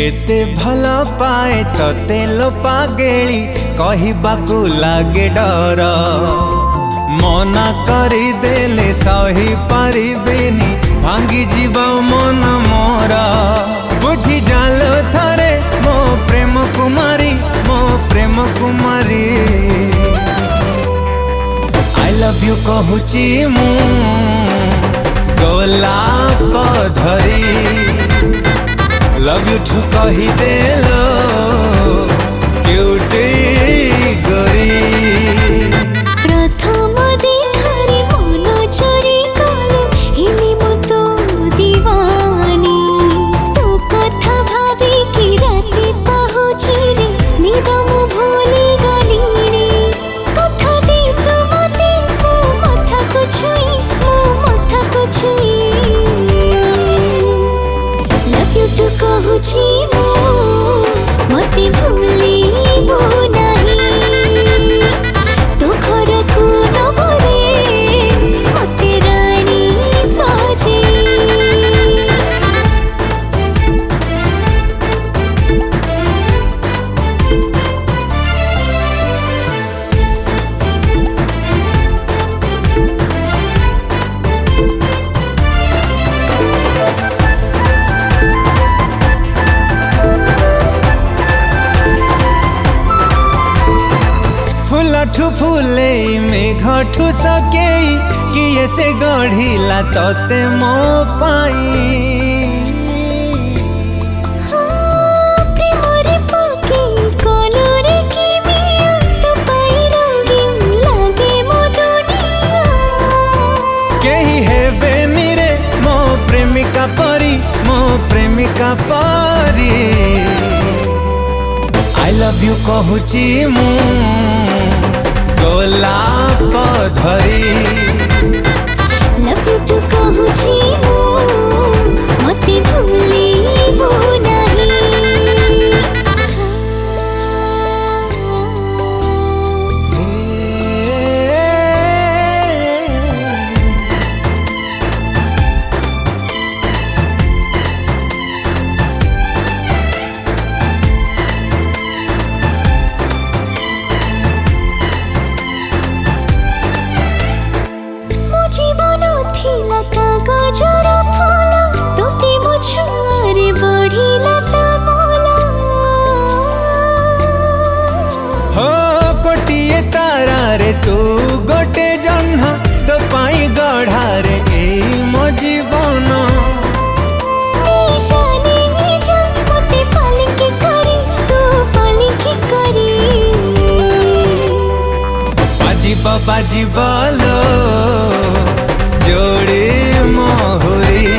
केते भल पाए तते लो पागेली कहिबाकू लागे डर मना करी देले सही पारिबेनी भांगी जीव मन मोर बुझी जालो थरे मो प्रेम कुमारी आई लव यू कहूची मु गोलाप धरी लव यू ठू कही देलो क्यूटी गोरी प्रथम देखारे मन चोरी कलु हिमी मु तो दीवानी तो कथा भावी कि राति पहुँची रे निद मु भूली गली रे कथा दे तू मते मो माथा को छुई लव यू टू कहूची मो मते भूली बो नहीं तो घर को नबरे मते रानी साजे फूलठू फूले मेघठू सके किए से गढ़िला तते मो पाई प्रेमरे पके कलरे की मिया तो पाई रंगीन लागे मो दुनिया केही हेबे निरे मो प्रेमिका परी आई लव यू कहूची मु गोलाप धरी लव यू टू कहूची मो मते भूली बो जीवन थिला कागजर फूल तोते मो छुआरे बढ़िला ता मोला हो गोटिए तारा रे तू गोटे जन्ह तो पाई गढ़ा रे ए मो जीवन जाने जा मते पालिकी करी तू पालिकी करी बाजिब लो जोड़ी मोहरी